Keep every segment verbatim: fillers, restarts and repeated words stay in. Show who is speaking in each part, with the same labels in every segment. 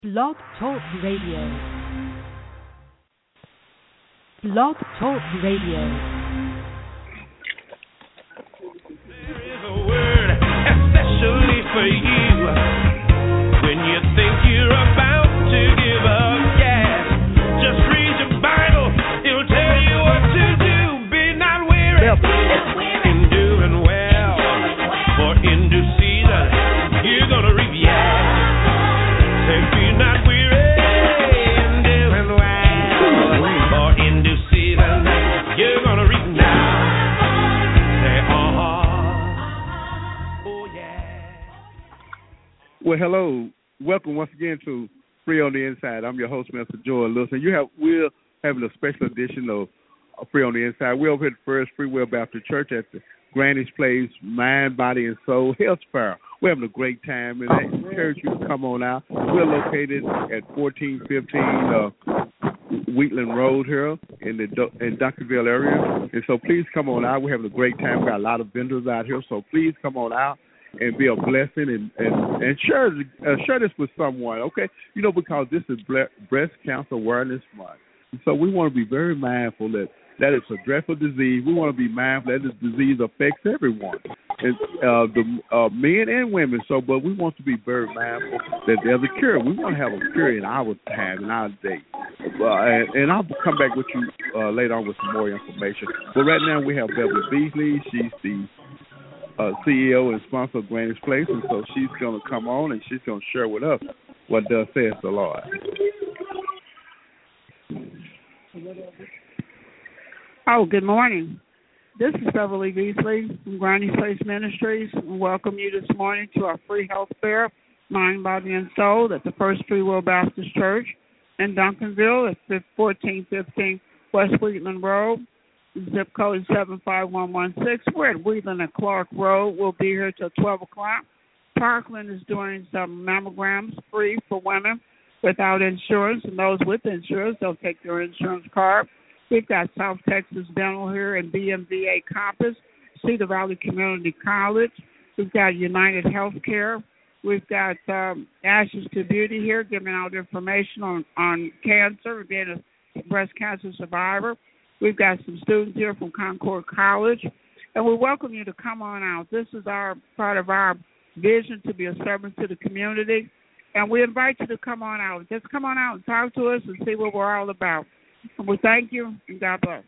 Speaker 1: Blog Talk Radio. Blog Talk Radio.
Speaker 2: There is a word especially for you when you think you're about to give up. Yes, just read your Bible. It'll tell you what to do. Be not weary in doing well, for in due season you're gonna reap. Yeah, say be not weary in doing well, for in due season you're gonna reap now. Say uh-huh. Oh yeah.
Speaker 3: Well, hello. Welcome once again to Free on the Inside. I'm your host, Mister Joy Lewis, and you have we're having a special edition of uh, Free on the Inside. We're over at the First Free Will Baptist Church at the Granny's Place Mind, Body, and Soul Health Fair. We're having a great time, and I encourage you to come on out. We're located at fourteen fifteen uh, Wheatland Road here in the Du- in Duncanville area, and so please come on out. We're having a great time. We've got a lot of vendors out here, so please come on out and be a blessing, and, and, and share uh, share this with someone, okay? You know, because this is ble- Breast Cancer Awareness Month. And so we want to be very mindful that that it's a dreadful disease. We want to be mindful that this disease affects everyone, and uh, the uh, men and women. So, but we want to be very mindful that there's a cure. We want to have a cure in our time, in our day. Uh, and, and I'll come back with you uh, later on with some more information. But right now we have Beverly Beasley. She's the Uh, C E O and sponsor of Granny's Place, and so she's going to come on and she's going to share with us what does says the Lord.
Speaker 4: Oh, good morning. This is Beverly Beasley from Granny's Place Ministries, and welcome you this morning to our free health fair, Mind, Body, and Soul at the First Free Will Baptist Church in Duncanville at fourteen fifteen West Wheatland Road. Zip code seven five one one six. We're at Wheatland and Clark Road. We'll be here till twelve o'clock. Parkland is doing some mammograms free for women without insurance, and those with insurance, they'll take their insurance card. We've got South Texas Dental here and B M V A Campus, Cedar Valley Community College. We've got United Healthcare. We've got um, Ashes to Beauty here, giving out information on, on cancer, being a breast cancer survivor. We've got some students here from Concord College, and we welcome you to come on out. This is our part of our vision to be a servant to the community, and we invite you to come on out. Just come on out and talk to us and see what we're all about. And we thank you, and God bless.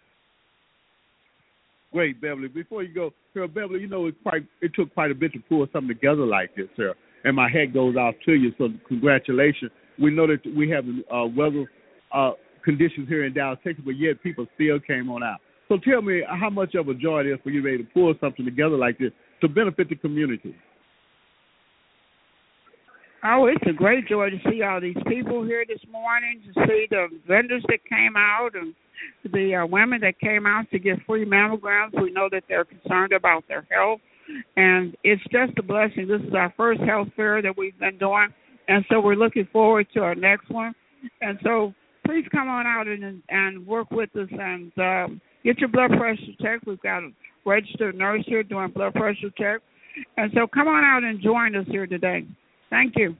Speaker 3: Great, Beverly. Before you go, sir, Beverly, you know, it quite it took quite a bit to pull something together like this, sir, and my hat goes out to you, so congratulations. We know that we have uh, weather uh, conditions here in Dallas, Texas, but yet people still came on out. So tell me how much of a joy it is for you to be able to pull something together like this to benefit the community.
Speaker 4: Oh, it's a great joy to see all these people here this morning, to see the vendors that came out and the uh, women that came out to get free mammograms. We know that they're concerned about their health, and it's just a blessing. This is our first health fair that we've been doing, and so we're looking forward to our next one. And so please come on out and and work with us and um, get your blood pressure checked. We've got a registered nurse here doing blood pressure checks. And so come on out and join us here today. Thank you.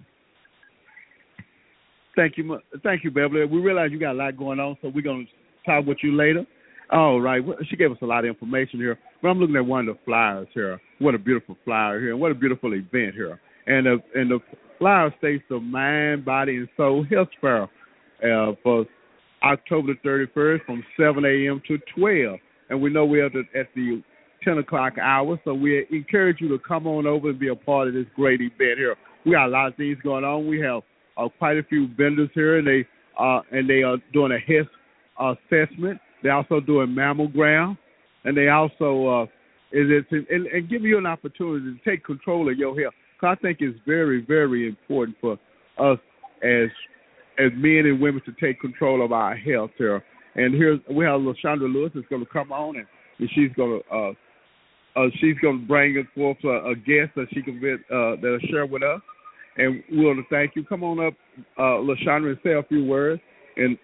Speaker 3: Thank you. Thank you, Beverly. We realize you got a lot going on, so we're going to talk with you later. All right. Well, she gave us a lot of information here, but I'm looking at one of the flyers here. What a beautiful flyer here, and what a beautiful event here. And, uh, and the flyer states the Mind, Body, and Soul Health Fair. Uh, for October the thirty-first from seven a.m. to twelve. And we know we're at the, at the ten o'clock hour, so we encourage you to come on over and be a part of this great event here. We got a lot of things going on. We have uh, quite a few vendors here, and they, uh, and they are doing a health assessment. They're also doing mammogram, and they also uh, is it and, and give you an opportunity to take control of your health. Because I think it's very, very important for us as as men and women to take control of our health here. And here's we have LaShondra Lewis that's going to come on, and, and she's going to uh, uh, she's going to bring us forth a, a guest that she can be, uh, that'll share with us. And we want to thank you. Come on up, uh, LaShondra, and say a few words, and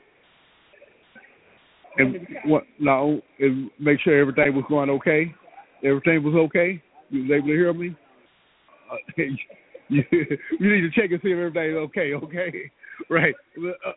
Speaker 3: and what no, and make sure everything was going okay. Everything was okay. You was able to hear me? Uh, you, you need to check and see if everything's okay. Okay, right, uh,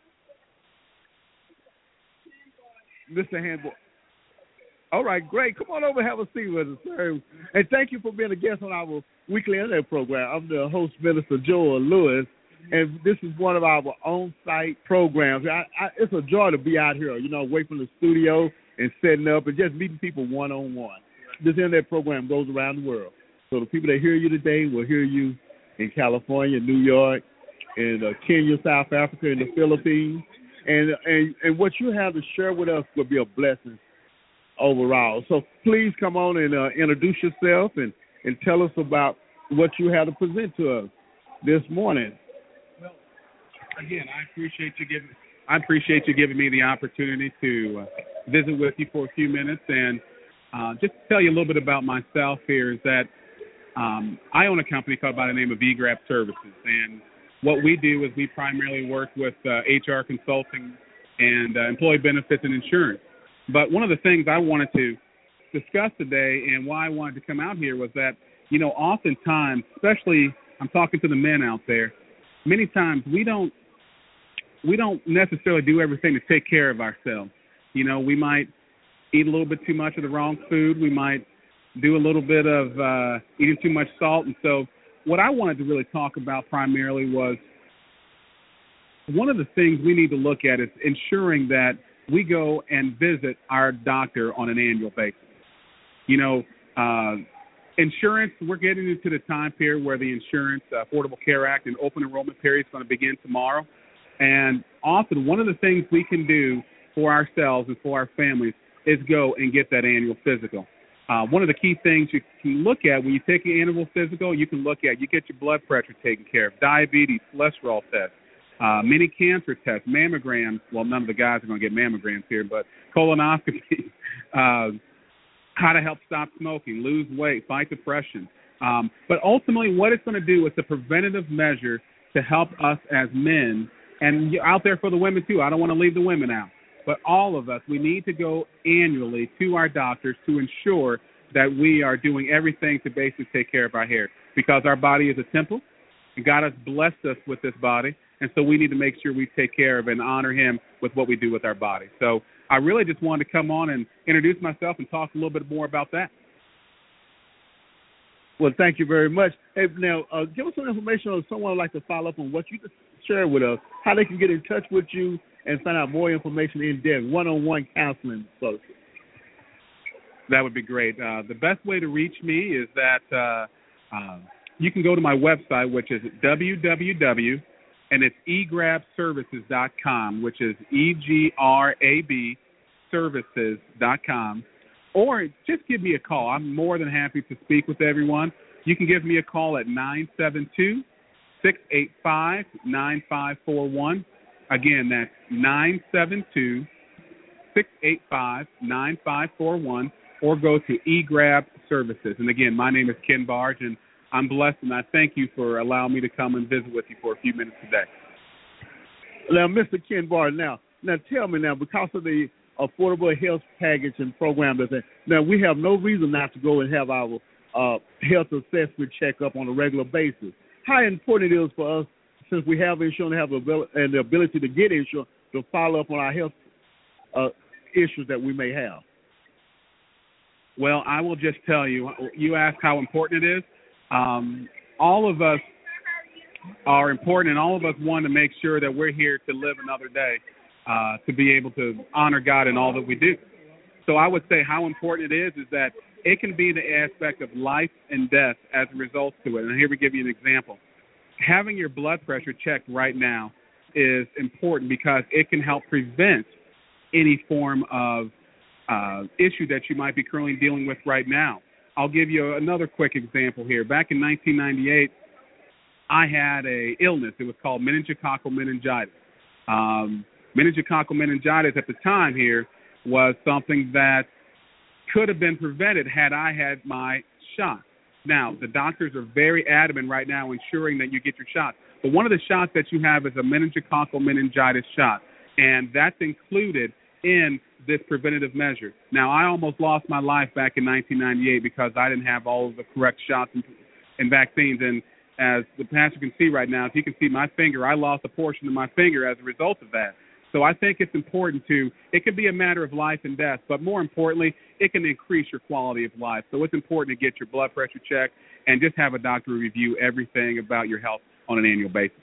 Speaker 3: Mister Handboy. All right, great. Come on over and have a seat with us, sir. And thank you for being a guest on our weekly internet program. I'm the host, Minister Joel Lewis, and this is one of our on-site programs. I, I, it's a joy to be out here, you know, away from the studio and setting up and just meeting people one-on-one. This internet program goes around the world. So the people that hear you today will hear you in California, New York, in uh, Kenya, South Africa, in the Philippines. And, and, and what you have to share with us will be a blessing overall. So please come on and uh, introduce yourself and, and tell us about what you have to present to us this morning.
Speaker 5: Well, again, I appreciate you giving I appreciate you giving me the opportunity to uh, visit with you for a few minutes and uh, just to tell you a little bit about myself here is that um, I own a company called by the name of E G R A P Services, and what we do is we primarily work with uh, H R consulting and uh, employee benefits and insurance. But one of the things I wanted to discuss today and why I wanted to come out here was that, you know, oftentimes, especially I'm talking to the men out there, many times we don't we don't necessarily do everything to take care of ourselves. You know, we might eat a little bit too much of the wrong food. We might do a little bit of uh, eating too much salt. And so what I wanted to really talk about primarily was one of the things we need to look at is ensuring that we go and visit our doctor on an annual basis. You know, uh, insurance, we're getting into the time period where the Insurance uh, Affordable Care Act and open enrollment period is going to begin tomorrow. And often one of the things we can do for ourselves and for our families is go and get that annual physical. Uh, one of the key things you can look at when you take an annual physical, you can look at, you get your blood pressure taken care of, diabetes, cholesterol tests, Uh, many cancer tests, mammograms. Well, none of the guys are going to get mammograms here, but colonoscopy, uh, how to help stop smoking, lose weight, fight depression. Um, but ultimately what it's going to do is a preventative measure to help us as men, and out there for the women too. I don't want to leave the women out. But all of us, we need to go annually to our doctors to ensure that we are doing everything to basically take care of our hair, because our body is a temple, and God has blessed us with this body. And so we need to make sure we take care of and honor him with what we do with our body. So I really just wanted to come on and introduce myself and talk a little bit more about that.
Speaker 3: Well, thank you very much. Hey, now, uh, give us some information on someone would like to follow up on what you just shared with us, how they can get in touch with you and find out more information in depth, one-on-one counseling services.
Speaker 5: That would be great. Uh, the best way to reach me is that uh, uh, you can go to my website, which is w w w and it's e grab services dot com, which is E G R A B services dot com. Or just give me a call. I'm more than happy to speak with everyone. You can give me a call at nine seven two, six eight five, nine five four one. Again, that's nine seven two, six eight five, nine five four one. Or go to E G R A B Services. And again, my name is Ken Barge, and I'm blessed, and I thank you for allowing me to come and visit with you for a few minutes today.
Speaker 3: Now, Mister Ken Barge, now, now tell me now, because of the affordable health package and program, that now we have no reason not to go and have our uh, health assessment checkup on a regular basis. How important it is for us, since we have insurance, have the and the ability to get insurance, to follow up on our health uh, issues that we may have.
Speaker 5: Well, I will just tell you, you asked how important it is. Um, all of us are important, and all of us want to make sure that we're here to live another day, uh, to be able to honor God in all that we do. So I would say how important it is is that it can be the aspect of life and death as a result to it. And here we give you an example. Having your blood pressure checked right now is important because it can help prevent any form of uh, issue that you might be currently dealing with right now. I'll give you another quick example here. Back in nineteen ninety-eight, I had a illness. It was called meningococcal meningitis. Um, meningococcal meningitis at the time here was something that could have been prevented had I had my shot. Now, the doctors are very adamant right now ensuring that you get your shot. But one of the shots that you have is a meningococcal meningitis shot, and that's included in this preventative measure. Now, I almost lost my life back in nineteen ninety-eight because I didn't have all of the correct shots and, and vaccines. And as the pastor can see right now, if you can see my finger, I lost a portion of my finger as a result of that. So I think it's important to, it can be a matter of life and death, but more importantly, it can increase your quality of life. So it's important to get your blood pressure checked and just have a doctor review everything about your health on an annual basis.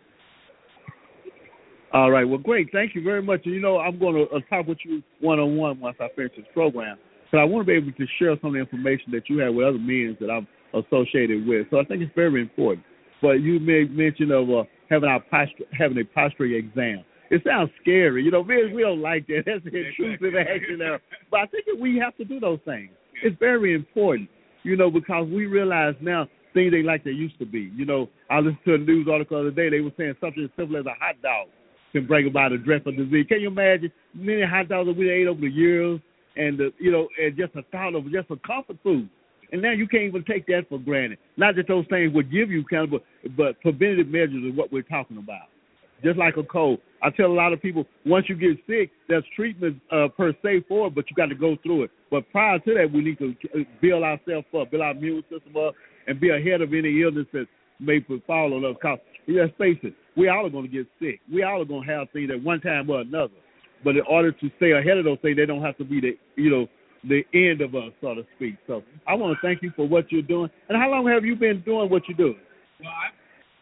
Speaker 3: All right. Well, great. Thank you very much. And, you know, I'm going to uh, talk with you one-on-one once I finish this program. But I want to be able to share some of the information that you have with other men that I'm associated with. So I think it's very important. But you made mention of uh, having our posture, having a prostate exam. It sounds scary. You know, we, we don't like that. That's intrusive action there. But I think that we have to do those things. It's very important, you know, because we realize now things ain't like they used to be. You know, I listened to a news article the other day. They were saying something as simple as a hot dog can bring about a dreadful disease. Can you imagine many hot dogs that we ate over the years and, the, you know, and just a thought of just a comfort food. And now you can't even take that for granted. Not that those things would give you kind of, but, but preventative measures is what we're talking about. Just like a cold. I tell a lot of people, once you get sick, there's treatment uh, per se for it, but you got to go through it. But prior to that, we need to build ourselves up, build our immune system up, and be ahead of any illness that may befall on us. Because, let's face it, we all are going to get sick. We all are going to have things at one time or another. But in order to stay ahead of those things, they don't have to be the, you know, the end of us, so to speak. So I want to thank you for what you're doing. And how long have you been doing what you're doing?
Speaker 5: Well, I,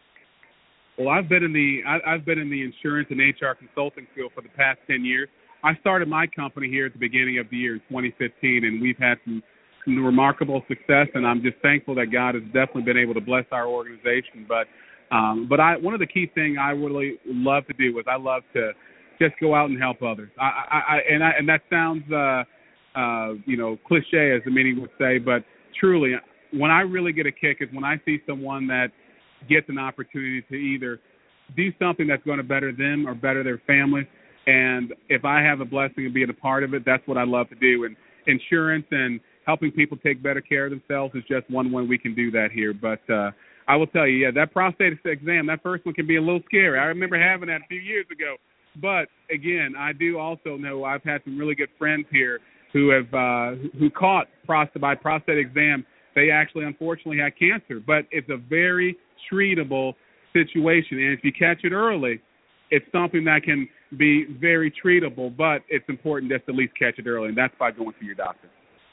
Speaker 5: well I've been in the I, I've been in the insurance and H R consulting field for the past ten years. I started my company here at the beginning of the year in twenty fifteen, and we've had some, some remarkable success. And I'm just thankful that God has definitely been able to bless our organization. But um, but I one of the key things I really love to do is I love to just go out and help others. I, I, I and I, and that sounds. Uh, Uh, you know, cliche as the many would say, but truly, when I really get a kick is when I see someone that gets an opportunity to either do something that's going to better them or better their families, and if I have a blessing of being a part of it, that's what I love to do. And insurance and helping people take better care of themselves is just one way we can do that here. But uh, I will tell you, yeah, that prostate exam, that first one can be a little scary. I remember having that a few years ago. But, again, I do also know I've had some really good friends here who have uh, who caught prostate by prostate exam. They actually, unfortunately, had cancer, but it's a very treatable situation. And if you catch it early, it's something that can be very treatable, but it's important just to at least catch it early, and that's by going to your doctor.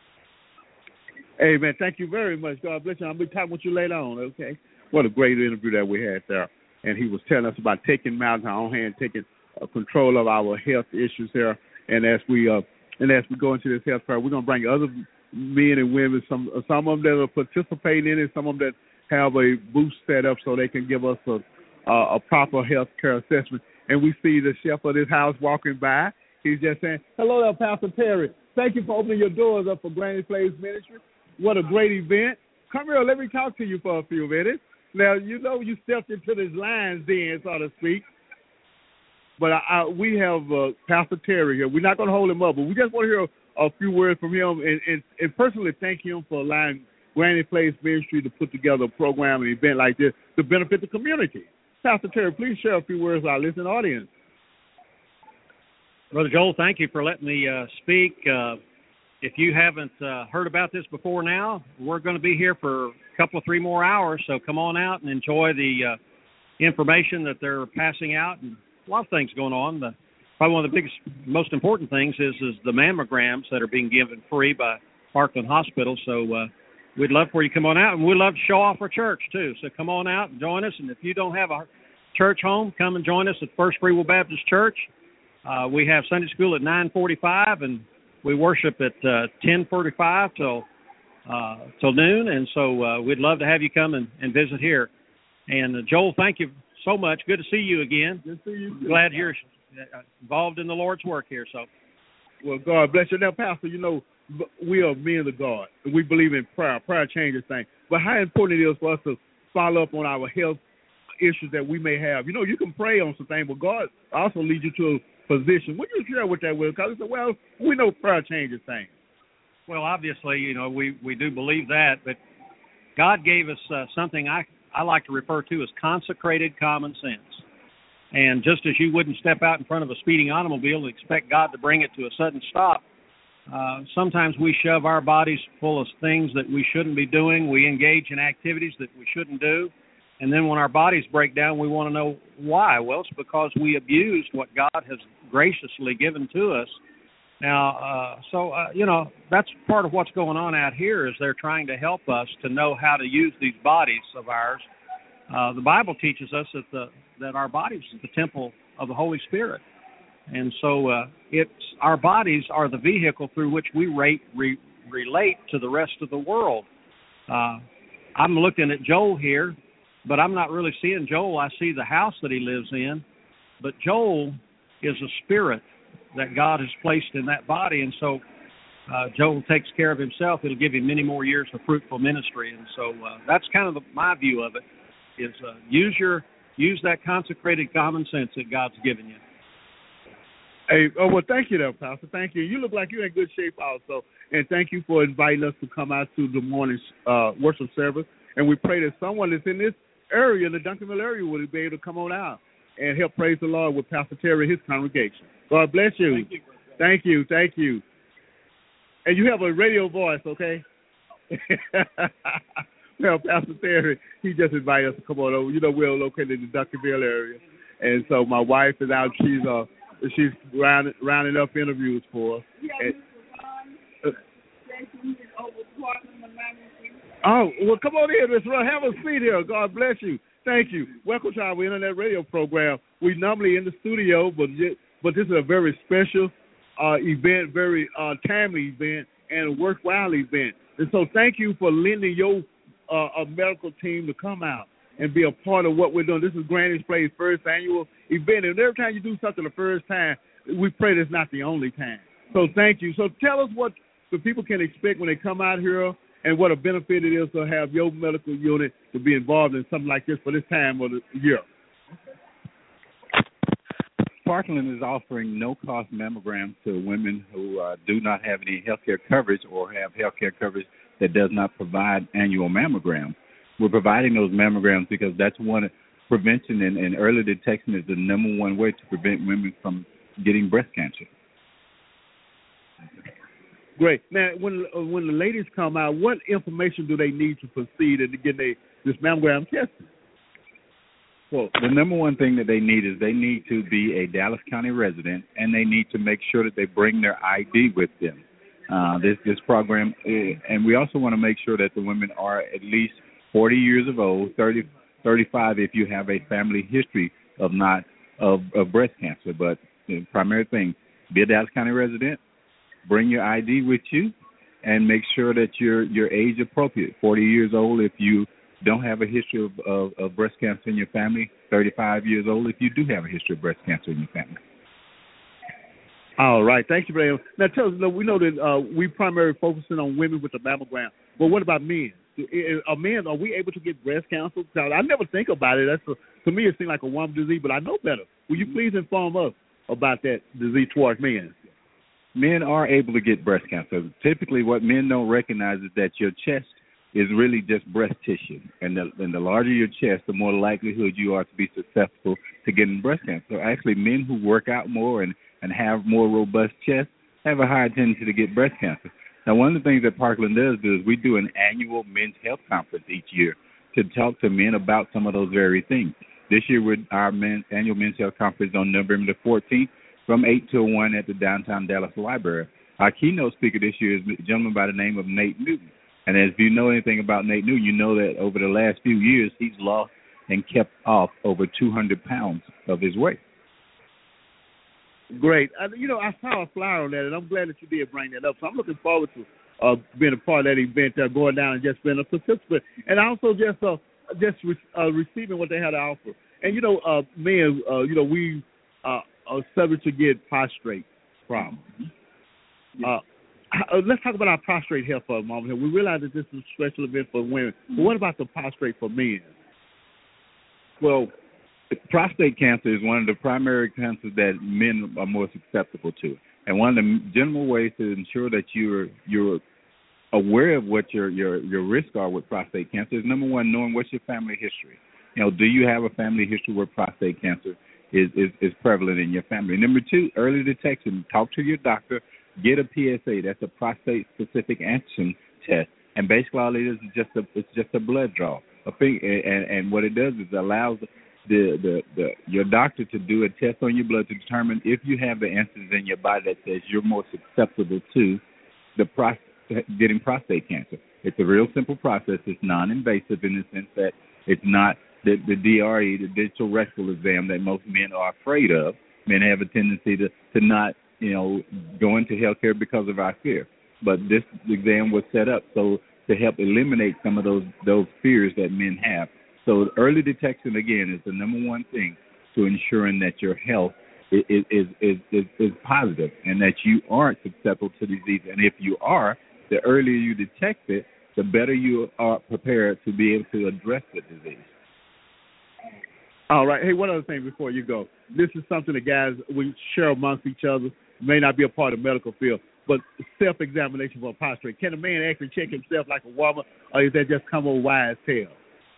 Speaker 3: Hey, man, thank you very much. God bless you. I'll be talking with you later on, okay? What a great interview that we had there. And he was telling us about taking matters in our own hand, taking uh, control of our health issues here. And as we uh, And as we go into this health fair, we're going to bring other men and women, some some of them that are participating in it, some of them that have a booth set up so they can give us a, a, a proper health care assessment. And we see the chef of this house walking by. He's just saying, hello there, Pastor Terry. Thank you for opening your doors up for Granny Place Ministry. What a great event. Come here, let me talk to you for a few minutes. Now, you know you stepped into this lion's den, so to speak. But I, I, we have uh, Pastor Terry here. We're not going to hold him up, but we just want to hear a, a few words from him and, and, and personally thank him for allowing Granny Place Ministry to put together a program and event like this to benefit the community. Pastor Terry, please share a few words with our listening audience.
Speaker 6: Brother Joel, thank you for letting me uh, speak. Uh, if you haven't uh, heard about this before now, we're going to be here for a couple of three more hours, so come on out and enjoy the uh, information that they're passing out. And a lot of things going on. The, probably one of the biggest, most important things is is the mammograms that are being given free by Parkland Hospital. So uh, we'd love for you to come on out, and we'd love to show off our church too. So come on out and join us. And if you don't have a church home, come and join us at First Free Will Baptist Church. Uh, we have Sunday school at nine forty-five, and we worship at uh, ten forty-five till uh, till noon. And so uh, we'd love to have you come and, and visit here. And uh, Joel, thank you so much. Good to see you again.
Speaker 3: Good to see you too.
Speaker 6: Glad you're involved in the Lord's work here. So,
Speaker 3: well, God bless you. Now, Pastor, you know, we are men of God, and we believe in prayer. Prayer changes things. But how important it is for us to follow up on our health issues that we may have. You know, you can pray on some things, but God also leads you to a position. Would you share with that with us? Because, well, we know prayer changes things.
Speaker 6: Well, obviously, you know, we, we do believe that, but God gave us uh, something I I like to refer to as consecrated common sense. And just as you wouldn't step out in front of a speeding automobile and expect God to bring it to a sudden stop, uh, sometimes we shove our bodies full of things that we shouldn't be doing. We engage in activities that we shouldn't do. And then when our bodies break down, we want to know why. Well, it's because we abused what God has graciously given to us. Now, uh, so, uh, you know, that's part of what's going on out here is they're trying to help us to know how to use these bodies of ours. Uh, the Bible teaches us that the that our bodies is the temple of the Holy Spirit. And so uh, it's our bodies are the vehicle through which we rate, re, relate to the rest of the world. Uh, I'm looking at Joel here, but I'm not really seeing Joel. I see the house that he lives in. But Joel is a spirit that God has placed in that body. And so uh, Joel takes care of himself. It'll give him many more years of fruitful ministry. And so uh, that's kind of the, my view of it, is uh, use your use that consecrated common sense that God's given you.
Speaker 3: Hey, oh, well, thank you, there, Pastor. Thank you. You look like you're in good shape also. And thank you for inviting us to come out to the morning uh, worship service. And we pray that someone that's in this area, in the Duncanville area, will be able to come on out and help praise the Lord with Pastor Terry and his congregation. God bless you.
Speaker 6: Thank you.
Speaker 3: Thank you. Thank you. And you have a radio voice, okay? Well, Pastor Terry, he just invited us to come on over. You know, we're located in the Duncanville area. And so my wife is out. She's uh, she's rounding, rounding up interviews for us. And, uh, oh, well, come on in, Miss Ron. Have a seat here. God bless you. Thank you. Welcome to our internet radio program. We normally in the studio, but but this is a very special uh, event, very uh, timely event, and a worthwhile event. And so thank you for lending your uh, a medical team to come out and be a part of what we're doing. This is Granny's Place first annual event, and every time you do something the first time, we pray that's not the only time. So thank you. So tell us what the people can expect when they come out here, and what a benefit it is to have your medical unit to be involved in something like this for this time of the year.
Speaker 7: Parkland is offering no-cost mammograms to women who uh, do not have any health care coverage or have health care coverage that does not provide annual mammograms. We're providing those mammograms because that's one prevention and, and early detection is the number one way to prevent women from getting breast cancer.
Speaker 3: Great. Now, when uh, when the ladies come out, what information do they need to proceed and to get they, this mammogram tested?
Speaker 7: Well, the number one thing that they need is they need to be a Dallas County resident, and they need to make sure that they bring their I D with them. Uh, this this program, is, and we also want to make sure that the women are at least forty years of old, thirty, thirty-five if you have a family history of not of, of breast cancer. But the primary thing, be a Dallas County resident, bring your I D with you, and make sure that you're you're age appropriate. forty years old if you don't have a history of, of, of breast cancer in your family. thirty-five years old if you do have a history of breast cancer in your family.
Speaker 3: All right. Thank you very much. Now, tell us, we know that uh, we primarily focusing on women with the mammogram, but what about men? Are men, are we able to get breast cancer? I never think about it. That's a, to me, it seems like a woman disease, but I know better. Will you please inform us about that disease towards men?
Speaker 7: Men are able to get breast cancer. Typically, what men don't recognize is that your chest is really just breast tissue. And the, and the larger your chest, the more likelihood you are to be susceptible to getting breast cancer. So actually, men who work out more and, and have more robust chests have a higher tendency to get breast cancer. Now, one of the things that Parkland does do is we do an annual men's health conference each year to talk to men about some of those very things. This year, we're, our men, annual men's health conference on November the fourteenth from eight till one at the downtown Dallas Library. Our keynote speaker this year is a gentleman by the name of Nate Newton. And if you know anything about Nate Newton, you know that over the last few years, he's lost and kept off over two hundred pounds of his weight.
Speaker 3: Great. I, you know, I saw a flyer on that, and I'm glad that you did bring that up. So I'm looking forward to uh, being a part of that event, uh, going down and just being a participant, and also just uh, just re- uh, receiving what they had to offer. And, you know, uh, men, uh, you know, we uh, are subject to get prostrate problems. Uh, Uh, let's talk about our prostrate health for a moment here. We realize that this is a special event for women, but what about the prostrate for men?
Speaker 7: Well, prostate cancer is one of the primary cancers that men are more susceptible to. And one of the general ways to ensure that you're you're aware of what your, your, your risks are with prostate cancer is, number one, knowing what's your family history. You know, do you have a family history where prostate cancer is, is, is prevalent in your family? Number two, early detection. Talk to your doctor. Get a P S A. That's a prostate-specific antigen test, and basically all it is is just a it's just a blood draw. a thing, and, and what it does is it allows the, the the your doctor to do a test on your blood to determine if you have the answers in your body that says you're more susceptible to the pros- getting prostate cancer. It's a real simple process. It's non-invasive in the sense that it's not the, the D R E, the digital rectal exam that most men are afraid of. Men have a tendency to, to not, you know, go into healthcare because of our fear. But this exam was set up so to help eliminate some of those those fears that men have. So early detection, again, is the number one thing to ensuring that your health is is, is, is, is positive and that you aren't susceptible to disease. And if you are, the earlier you detect it, the better you are prepared to be able to address the disease.
Speaker 3: All right. Hey, one other thing before you go. This is something that guys we share amongst each other. May not be a part of the medical field, but self-examination for a prostate. Can a man actually check himself like a woman, or is that just come over wise tale?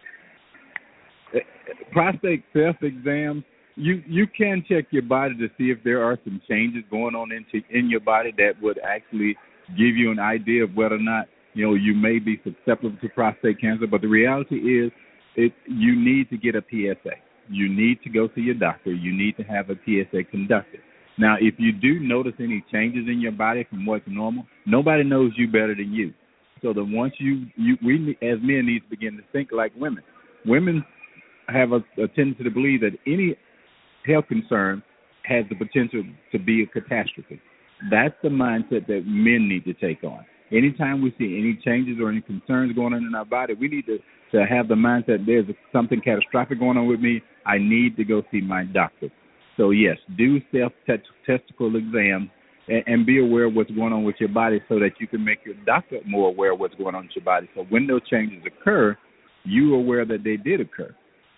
Speaker 7: Prostate self-exams, you you can check your body to see if there are some changes going on into in your body that would actually give you an idea of whether or not, you know, you may be susceptible to prostate cancer. But the reality is, it you need to get a P S A. You need to go see your doctor. You need to have a P S A conducted. Now, if you do notice any changes in your body from what's normal, nobody knows you better than you. So the once you, you we as men need to begin to think like women. Women have a, a tendency to believe that any health concern has the potential to be a catastrophe. That's the mindset that men need to take on. Anytime we see any changes or any concerns going on in our body, we need to, to have the mindset there's something catastrophic going on with me. I need to go see my doctor. So, yes, do self-testicle exams and, and be aware of what's going on with your body so that you can make your doctor more aware of what's going on with your body. So when those changes occur, you are aware that they did occur.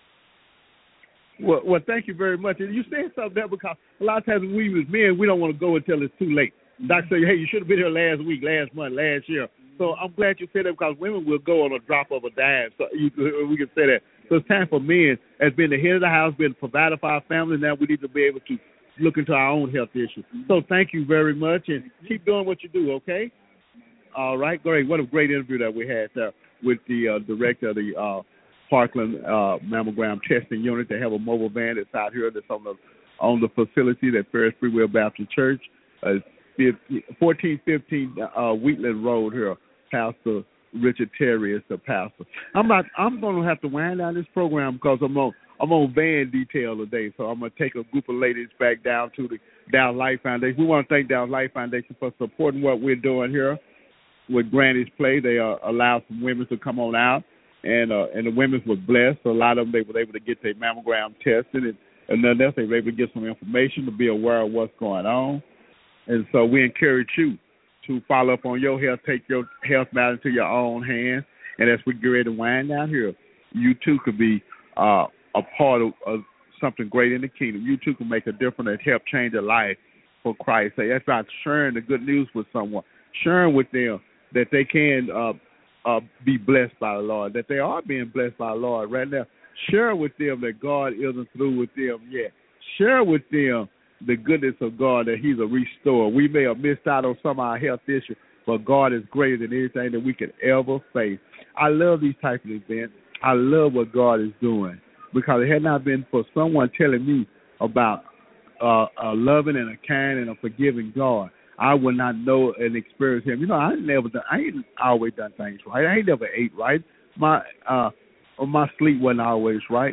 Speaker 3: Well, well, thank you very much. And you said something there because a lot of times we as men, we don't want to go until it's too late. Doctor say, hey, you should have been here last week, last month, last year. So I'm glad you said that because women will go on a drop of a dime. So you, we can say that. So it's time for men, as being the head of the house, being a provider for our family, now we need to be able to look into our own health issues. So thank you very much, and keep doing what you do, okay? All right, great. What a great interview that we had there with the uh, director of the uh, Parkland uh, Mammogram Testing Unit. They have a mobile van that's out here that's on the on the facility at Ferris Freeway Baptist Church. Uh, fourteen fifteen uh, Wheatland Road here. Pastor Richard Terry is the pastor. I'm not. I'm going to have to wind down this program because I'm on. I'm on van detail today, so I'm going to take a group of ladies back down to the Dallas Life Foundation. We want to thank Dallas Life Foundation for supporting what we're doing here with Granny's Play. They uh, allowed some women to come on out, and uh, and the women were blessed. So a lot of them, they were able to get their mammogram tested, and, and nothing else. They were able to get some information to be aware of what's going on. And so we encourage you to follow up on your health, take your health matter into your own hands. And as we get ready to wind down here, you too could be uh, a part of, of something great in the kingdom. You too can make a difference and help change a life for Christ. So that's about sharing the good news with someone, sharing with them that they can uh, uh, be blessed by the Lord, that they are being blessed by the Lord right now. Share with them that God isn't through with them yet. Share with them the goodness of God, that he's a restorer. We may have missed out on some of our health issues, but God is greater than anything that we could ever face. I love these types of events. I love what God is doing because it had not been for someone telling me about uh, a loving and a kind and a forgiving God, I would not know and experience him. You know, I ain't never done, I ain't always done things right. I ain't never ate right. My uh, my sleep wasn't always right,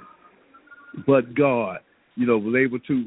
Speaker 3: but God, you know, was able to.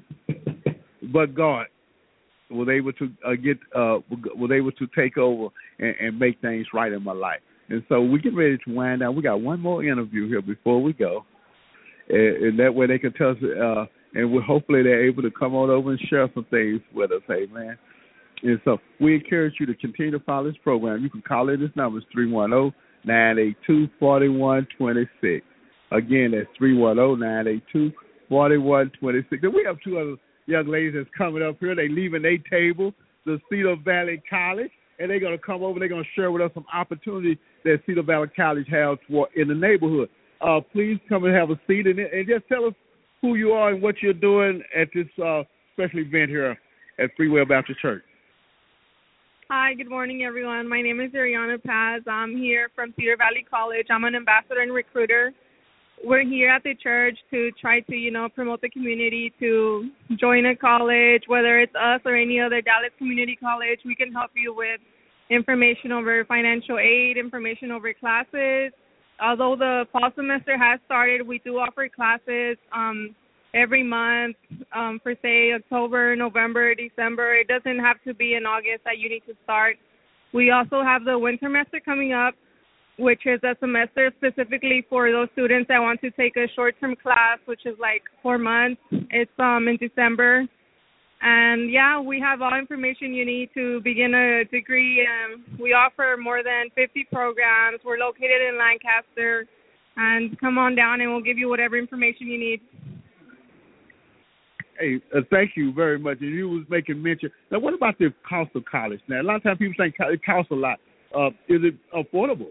Speaker 3: But God was able to uh, get uh, was able to take over and, and make things right in my life. And so we get ready to wind down. We got one more interview here before we go, and, and that way they can tell us. Uh, and we hopefully they're able to come on over and share some things with us. Amen. And so we encourage you to continue to follow this program. You can call in this number. It's three one zero, nine eight two, four one two six. Again, that's three one zero, nine eight two, four one two six. And we have two other young ladies that's coming up here. They leaving their table, the Cedar Valley College, and they're going to come over. They're going to share with us some opportunities that Cedar Valley College has for in the neighborhood. Uh, please come and have a seat and, and just tell us who you are and what you're doing at this uh, special event here at Freeway Baptist Church.
Speaker 8: Hi, good morning, everyone. My name is Ariana Paz. I'm here from Cedar Valley College. I'm an ambassador and recruiter. We're here at the church to try to, you know, promote the community to join a college, whether it's us or any other Dallas Community College. We can help you with information over financial aid, information over classes. Although the fall semester has started, we do offer classes um, every month um, for, say, October, November, December. It doesn't have to be in August that you need to start. We also have the winter semester coming up, which is a semester specifically for those students that want to take a short-term class, which is like four months. It's um in December. And, yeah, we have all information you need to begin a degree. Um, we offer more than fifty programs. We're located in Lancaster. And come on down, and we'll give you whatever information you need.
Speaker 3: Hey, uh, thank you very much. And you was making mention. Now, what about the cost of college? Now, a lot of times people think it costs a lot. Uh, is it affordable?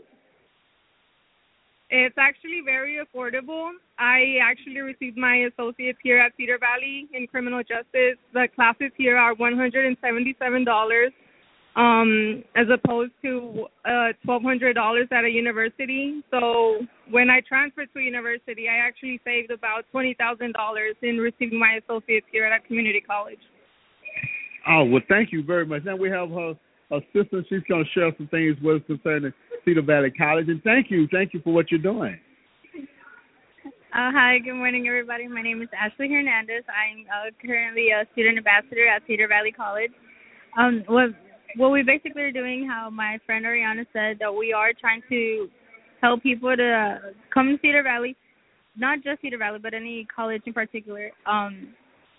Speaker 8: It's actually very affordable. I actually received my associates here at Cedar Valley in criminal justice. The classes here are one hundred seventy-seven dollars um, as opposed to uh, twelve hundred dollars at a university. So when I transferred to university, I actually saved about twenty thousand dollars in receiving my associates here at a community college.
Speaker 3: Oh, well, thank you very much. Now we have her assistant. She's going to share some things with us concerning Cedar Valley College. And thank you. Thank you for what you're doing.
Speaker 9: Uh, hi, good morning, everybody. My name is Ashley Hernandez. I'm uh, currently a student ambassador at Cedar Valley College. Um, what, what we basically are doing, how my friend Ariana said, that we are trying to help people to uh, come to Cedar Valley, not just Cedar Valley, but any college in particular. Um,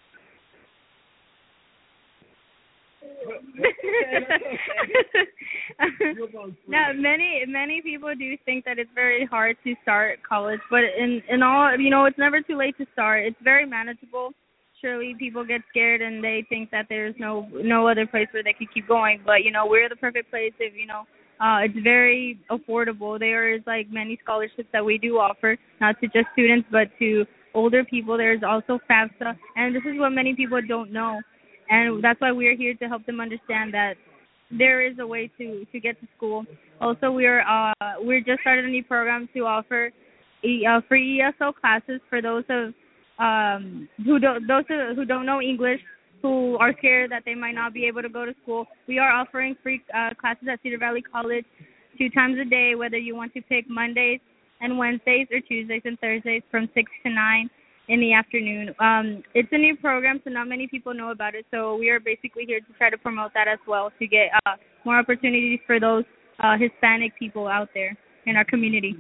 Speaker 9: now, many many people do think that it's very hard to start college, but in in all, you know, it's never too late to start. It's very manageable. Surely people get scared and they think that there's no no other place where they could keep going, but you know, we're the perfect place if, you know, uh it's very affordable. There is like many scholarships that we do offer, not to just students but to older people. There's also FAFSA, and this is what many people don't know. And that's why we're here to help them understand that there is a way to, to get to school. Also, we're uh we're just started a new program to offer e, uh, free E S L classes for those of um who don't those who don't know English, who are scared that they might not be able to go to school. We are offering free uh, classes at Cedar Valley College two times a day, whether you want to pick Mondays and Wednesdays or Tuesdays and Thursdays from six to nine. In the afternoon. Um, it's a new program, so not many people know about it. So we are basically here to try to promote that as well, to get uh, more opportunities for those uh, Hispanic people out there in our community.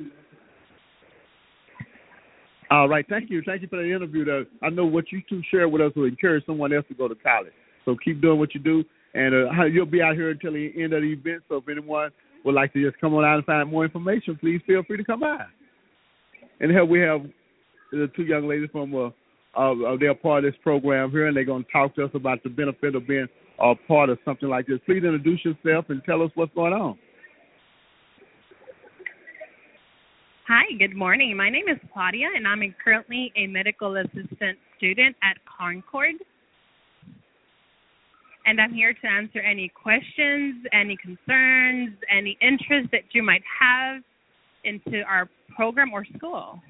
Speaker 3: All right. Thank you. Thank you for the interview. Though. I know what you two share with us will encourage someone else to go to college. So keep doing what you do, and uh, you'll be out here until the end of the event. So if anyone would like to just come on out and find more information, please feel free to come by. And here we have the two young ladies from uh, uh, they're part of this program here, and they're going to talk to us about the benefit of being a part of something like this. Please introduce yourself and tell us what's going on.
Speaker 10: Hi, good morning. My name is Claudia, and I'm currently a medical assistant student at Concord. And I'm here to answer any questions, any concerns, any interest that you might have into our program or school.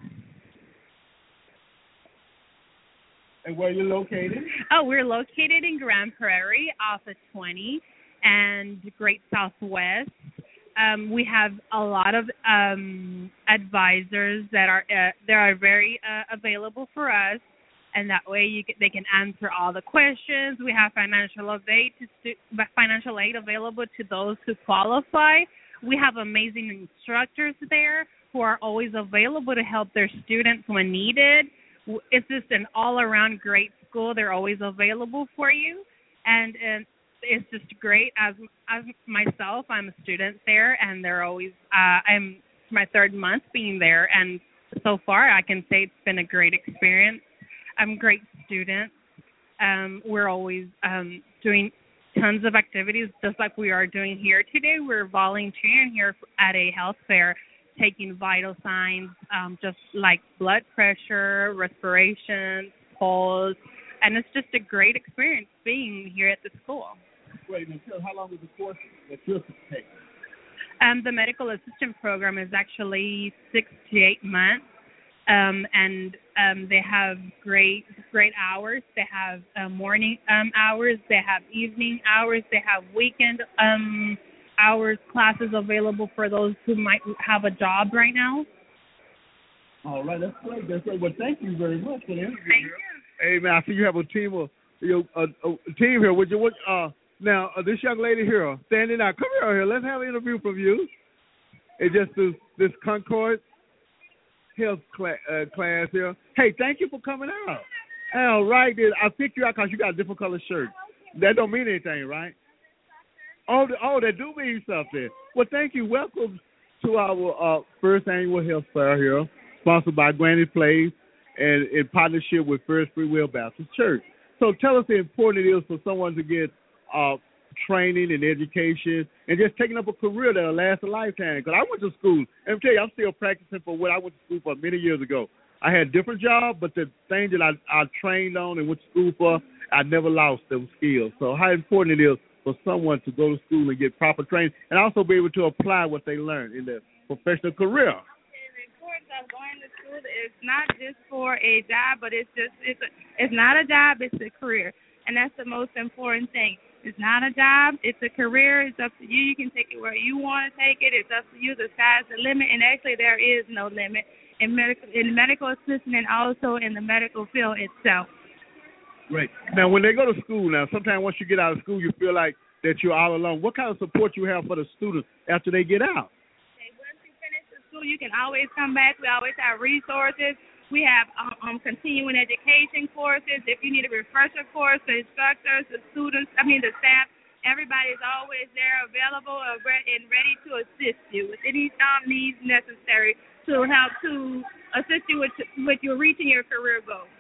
Speaker 3: And where are you located?
Speaker 10: Oh, we're located in Grand Prairie off of twenty and Great Southwest. Um, we have a lot of um, advisors that are uh, that are very uh, available for us, and that way you can, they can answer all the questions. We have financial aid to stu- financial aid available to those who qualify. We have amazing instructors there who are always available to help their students when needed. It's just an all-around great school. They're always available for you, and, and it's just great. As as myself, I'm a student there, and they're always. Uh, I'm it's my third month being there, and so far I can say it's been a great experience. I'm great students. Um, we're always um, doing tons of activities, just like we are doing here today. We're volunteering here at a health fair, taking vital signs, um, just like blood pressure, respiration, pulse, and it's just a great experience being here at the school.
Speaker 3: Wait, now tell how long is the course that you're taking?
Speaker 10: Um, the medical assistant program is actually six to eight months, um, and um, they have great great hours. They have uh, morning um, hours. They have evening hours. They have weekend um, hours classes available for those who might have a job right now.
Speaker 3: All right, that's great. That's great. Well, thank you very much for the interview.
Speaker 10: Thank you.
Speaker 3: Hey, man, I see you have a team of you know, a, a team here. Would you? What, uh, now uh, this young lady here, standing out. Come here, here. Let's have an interview from you. It's just this, this Concord Health class, uh, class here. Hey, thank you for coming out. All right, then I picked you out because you got a different color shirt. That don't mean anything, right? Oh, the, oh, that do mean something. Well, thank you. Welcome to our uh, first annual health fair here, sponsored by Granny Place and in partnership with First Free Will Baptist Church. So tell us how important it is for someone to get uh, training and education and just taking up a career that will last a lifetime. Because I went to school, and I'm telling you, I'm still practicing for what I went to school for many years ago. I had a different job, but the thing that I, I trained on and went to school for, I never lost those skills. So how important it is for someone to go to school and get proper training and also be able to apply what they learned in their professional career.
Speaker 11: The importance of going to school is not just for a job, but it's just it's a, it's not a job, it's a career, and that's the most important thing. It's not a job, it's a career. It's up to you. You can take it where you want to take it. It's up to you. The sky's the limit, and actually there is no limit in medical in medical assistant and also in the medical field itself.
Speaker 3: Right. Now, when they go to school, now sometimes once you get out of school, you feel like that you're all alone. What kind of support you have for the students after they get out?
Speaker 11: Okay, once you finish the school, you can always come back. We always have resources. We have um, um, continuing education courses. If you need a refresher course, the instructors, the students, I mean the staff, everybody is always there available and ready to assist you with any um, needs necessary to help to assist you with, with your reaching your career goals.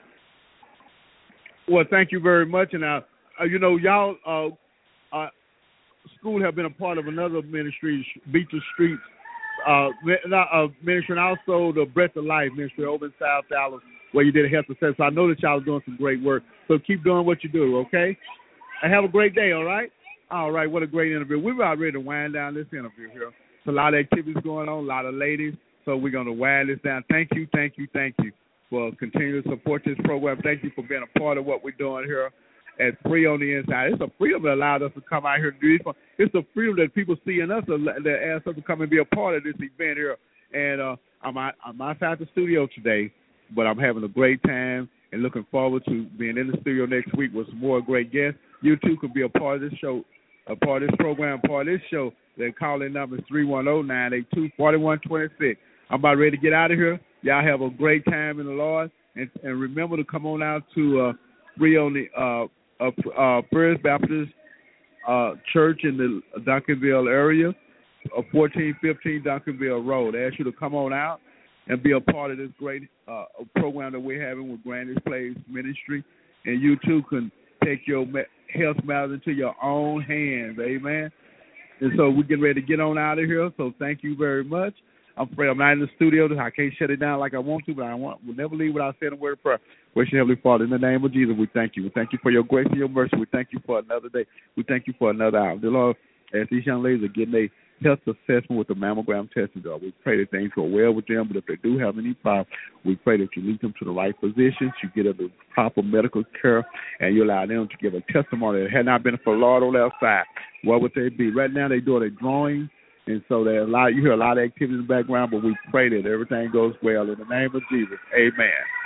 Speaker 3: Well, thank you very much. And, uh, uh, you know, y'all, uh, uh, school have been a part of another ministry, Beaches Streets, uh, uh, ministry, and also the Breath of Life ministry over in South Dallas, where you did a health assessment. So I know that y'all are doing some great work. So keep doing what you do, okay? And have a great day, all right? All right, what a great interview. We're about ready to wind down this interview here. There's a lot of activities going on, a lot of ladies. So we're going to wind this down. Thank you, thank you, thank you for continuing to support this program. Thank you for being a part of what we're doing here at Free on the Inside. It's a freedom that allowed us to come out here and do this. It's a freedom that people see in us that ask us to come and be a part of this event here. And uh, I'm, out, I'm outside the studio today, but I'm having a great time and looking forward to being in the studio next week with some more great guests. You too can be a part of this show, a part of this program, part of this show. Their call-in number is three one zero, nine eight two, four one two six. I'm about ready to get out of here. Y'all have a great time in the Lord. And, and remember to come on out to uh, Free on the uh, uh, uh, First Baptist uh, Church in the Duncanville area, uh, fourteen fifteen Duncanville Road. I ask you to come on out and be a part of this great uh, program that we're having with Granny's Place Ministry. And you too can take your health matters into your own hands. Amen. And so we're getting ready to get on out of here. So thank you very much. I'm afraid I'm not in the studio. I can't shut it down like I want to, but I want, we'll never leave without saying a word of prayer. Gracious Heavenly Father, in the name of Jesus, we thank you. We thank you for your grace and your mercy. We thank you for another day. We thank you for another hour. Dear Lord, as these young ladies are getting a health assessment with the mammogram testing, God, we pray that things go well with them, but if they do have any problems, we pray that you lead them to the right positions, you get them the proper medical care, and you allow them to give a testimony that had not been for the Lord on their side. What would they be? Right now they're doing a drawing. And so there are a lot, you hear a lot of activity in the background, but we pray that everything goes well. In the name of Jesus, amen.